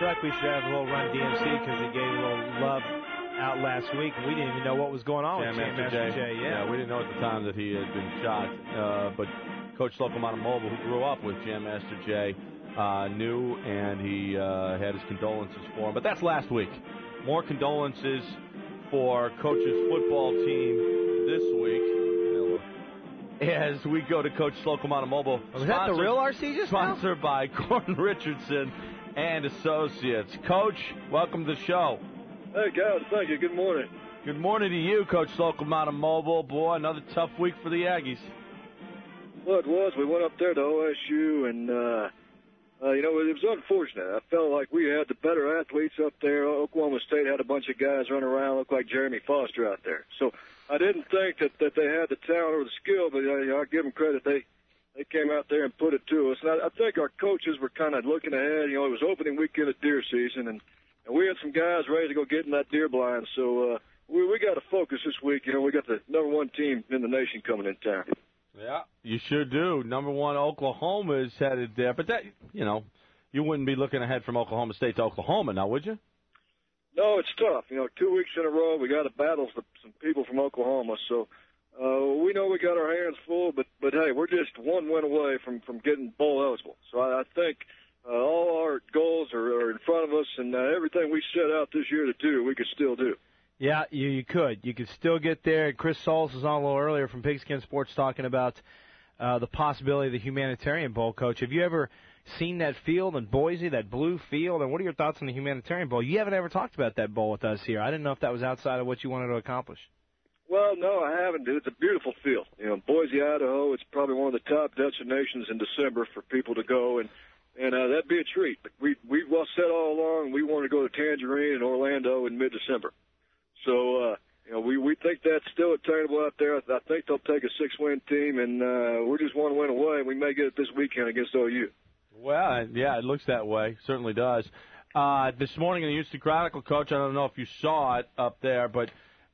feel like we should have a little Run DMC because he gave a little love out last week, and we didn't even know what was going on with Jam Master Jay. Yeah, we didn't know at the time that he had been shot. But Coach Slocum out of Mobile, who grew up with Jam Master Jay, knew, and he had his condolences for him. But that's last week. More condolences for Coach's football team this week. As we go to Coach Slocum out of Mobile. Was that the real RC just Sponsored by Gordon Richardson and Associates. Coach, welcome to the show. Hey, guys, thank you. Good morning. Good morning to you, Coach Slocum out of Mobile. Boy, another tough week for the Aggies. Well, it was. We went up there to OSU, and, it was unfortunate. I felt like we had the better athletes up there. Oklahoma State had a bunch of guys running around, looked like Jeremy Foster out there. So I didn't think that they had the talent or the skill, but I give them credit. They came out there and put it to us. And I think our coaches were kind of looking ahead. It was opening weekend of deer season, and we had some guys ready to go get in that deer blind. So we got to focus this week. We got the number one team in the nation coming in town. Yeah, you sure do. Number one, Oklahoma is headed there. But that, you wouldn't be looking ahead from Oklahoma State to Oklahoma now, would you? No, it's tough. 2 weeks in a row, we got to battle some people from Oklahoma. So we know we got our hands full, but hey, we're just one win away from getting bowl eligible. So I think all our goals are in front of us, and everything we set out this year to do, we could still do. Yeah, you could. You could still get there. Chris Sauls was on a little earlier from Pigskin Sports talking about the possibility of the Humanitarian Bowl. Coach, have you ever seen that field in Boise, that blue field, and what are your thoughts on the Humanitarian Bowl? You haven't ever talked about that bowl with us here. I didn't know if that was outside of what you wanted to accomplish. Well, no, I haven't, dude. It's a beautiful field. Boise, Idaho, it's probably one of the top destinations in December for people to go, and that'd be a treat. But we said all along we want to go to Tangerine and Orlando in mid-December. So, we think that's still attainable out there. I think they'll take a 6-win team, and we're just one win away. We may get it this weekend against OU. Well, yeah, it looks that way. Certainly does. This morning in the Houston Chronicle, Coach, I don't know if you saw it up there, but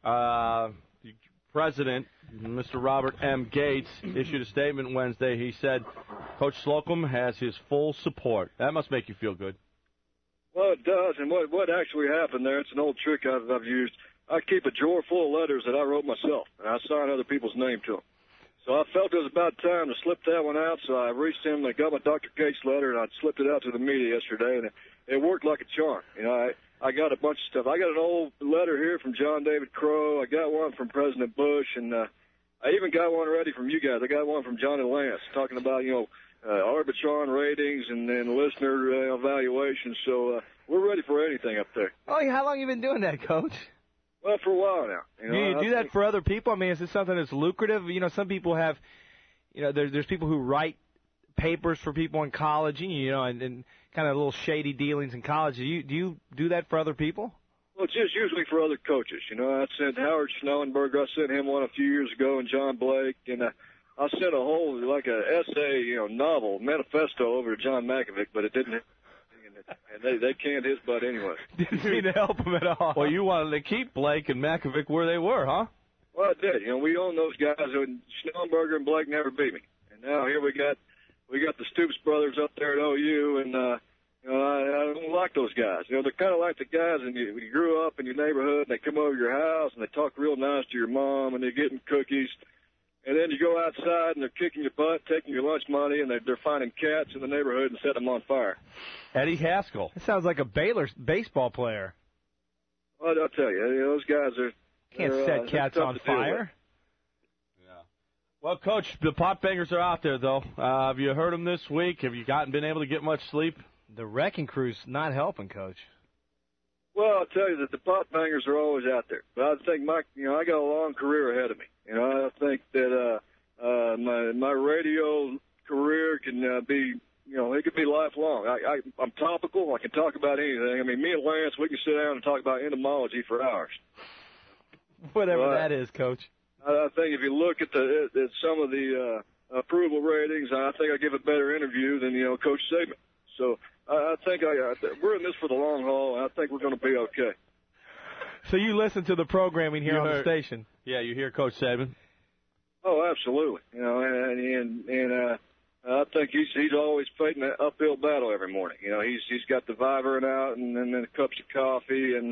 the President, Mr. Robert M. Gates, issued a statement Wednesday. He said Coach Slocum has his full support. That must make you feel good. Well, it does, and what actually happened there, it's an old trick I've used. I keep a drawer full of letters that I wrote myself, and I sign other people's name to them. So I felt it was about time to slip that one out, so I reached him and I got my Dr. Gates letter, and I slipped it out to the media yesterday, and it worked like a charm. I got a bunch of stuff. I got an old letter here from John David Crow. I got one from President Bush, and I even got one ready from you guys. I got one from Johnny Lance talking about, Arbitron ratings and listener evaluations. So we're ready for anything up there. Oh, how long have you been doing that, Coach? Well, for a while now. Do you do that for other people? I mean, is it something that's lucrative? Some people have, there's people who write papers for people in college, and kind of little shady dealings in college. Do you do that for other people? Well, it's just usually for other coaches. I sent Howard Schnellenberger, I sent him one a few years ago, and John Blake, and I sent a whole, like a essay, novel, manifesto over to John Makovic, but it didn't. And they canned his butt anyway. Didn't seem to help him at all. Well, you wanted to keep Blake and Makovic where they were, huh? Well, I did. We own those guys. Schnellenberger and Blake never beat me. And now here we got the Stoops brothers up there at OU, and I don't like those guys. They're kind of like the guys when you grew up in your neighborhood, and they come over to your house, and they talk real nice to your mom, and they're getting cookies. And then you go outside, and they're kicking your butt, taking your lunch money, and they're finding cats in the neighborhood and setting them on fire. Eddie Haskell. That sounds like a Baylor baseball player. Well, I'll tell you, those guys are... Can't set cats on fire. Yeah. Well, Coach, the pot bangers are out there, though. Have you heard them this week? Have you been able to get much sleep? The wrecking crew's not helping, Coach. Well, I'll tell you that the pot bangers are always out there. But I think I got a long career ahead of me. I think that my radio career can be, it could be lifelong. I'm topical. I can talk about anything. I mean, me and Lance, we can sit down and talk about entomology for hours. Whatever that is, Coach. I think if you look at some of the approval ratings, I think I give a better interview than Coach Saban. So I think we're in this for the long haul, and I think we're going to be okay. So you listen to the programming here on the station? Yeah, you hear Coach Saban? Oh, absolutely. I think he's always fighting an uphill battle every morning. You know, he's got the Vibrant out and then cups of coffee and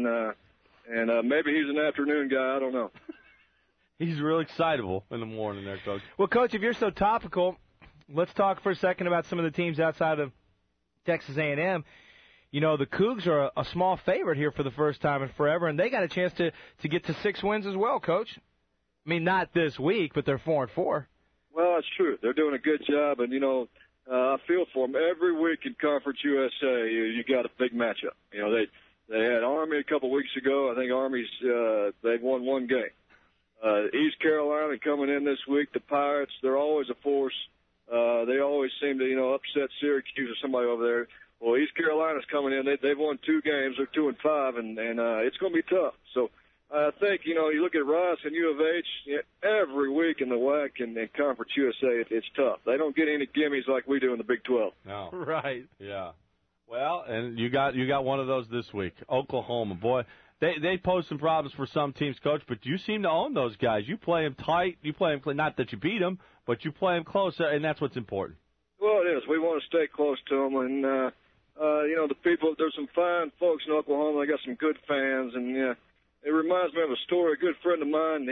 maybe he's an afternoon guy. I don't know. He's real excitable in the morning there, Coach. Well, Coach, if you're so topical, let's talk for a second about some of the teams outside of Texas A&M. You know, the Cougs are a small favorite here for the first time in forever, and they got a chance to get to 6 wins as well, Coach. I mean, not this week, but they're 4-4. Well, that's true. They're doing a good job, and, you know, I feel for them. Every week in Conference USA, you got a big matchup. You know, they had Army a couple weeks ago. I think Army's they've won 1 game. East Carolina coming in this week, the Pirates, they're always a force. They always seem to, you know, upset Syracuse or somebody over there. Well, East Carolina's coming in. They've won 2 games. They're 2-5, and it's going to be tough. So I think, you know, you look at Rice and U of H, you know, every week in the WAC and Conference USA, it's tough. They don't get any gimmies like we do in the Big 12. No. Right. Yeah. Well, and you got one of those this week. Oklahoma, boy. They pose some problems for some teams, Coach, but you seem to own those guys. You play them tight. You play them, not that you beat them, but you play them close, and that's what's important. Well, it is. We want to stay close to them, and, you know, the people, there's some fine folks in Oklahoma. They got some good fans, and it reminds me of a story. A good friend of mine,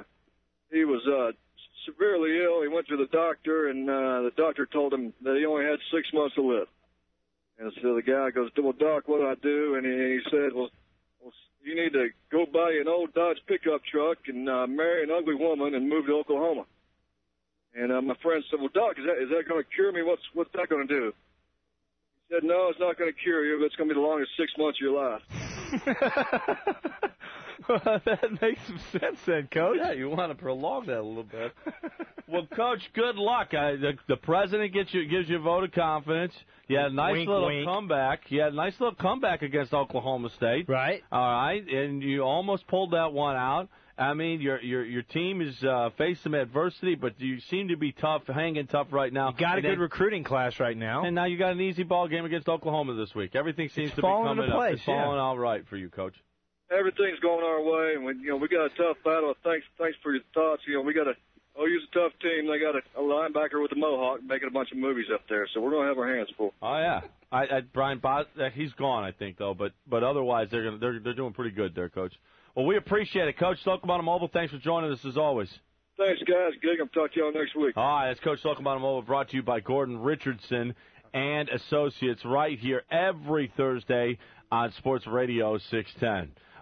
he was severely ill. He went to the doctor, and the doctor told him that he only had 6 months to live. And so the guy goes, well, Doc, what do I do? And he said, well, you need to go buy an old Dodge pickup truck and marry an ugly woman and move to Oklahoma. And my friend said, well, Doc, is that going to cure me? What's that going to do? He said, no, it's not going to cure you, but it's going to be the longest 6 months of your life. Well, that makes some sense then, Coach. Yeah, you want to prolong that a little bit. Well, Coach, good luck. The president gives you a vote of confidence. You had a nice comeback. You had a nice little comeback against Oklahoma State. Right. All right, and you almost pulled that one out. I mean, your team is faced some adversity, but you seem to be tough, hanging tough right now. You got a good recruiting class right now. And now you got an easy ball game against Oklahoma this week. Everything seems to be coming up. It's falling all right for you, Coach. Everything's going our way, and we got a tough battle. Thanks for your thoughts. You know, we got OU's a tough team. They got a linebacker with a mohawk making a bunch of movies up there, so we're going to have our hands full. Oh yeah, Brian Bos, he's gone, I think though, but otherwise they're doing pretty good there, Coach. Well, we appreciate it, Coach Slocum Mobile. Thanks for joining us as always. Thanks, guys. Gig. I'll talk to y'all next week. All right, that's Coach Slocum Mobile, brought to you by Gordon Richardson and Associates, right here every Thursday on Sports Radio 610.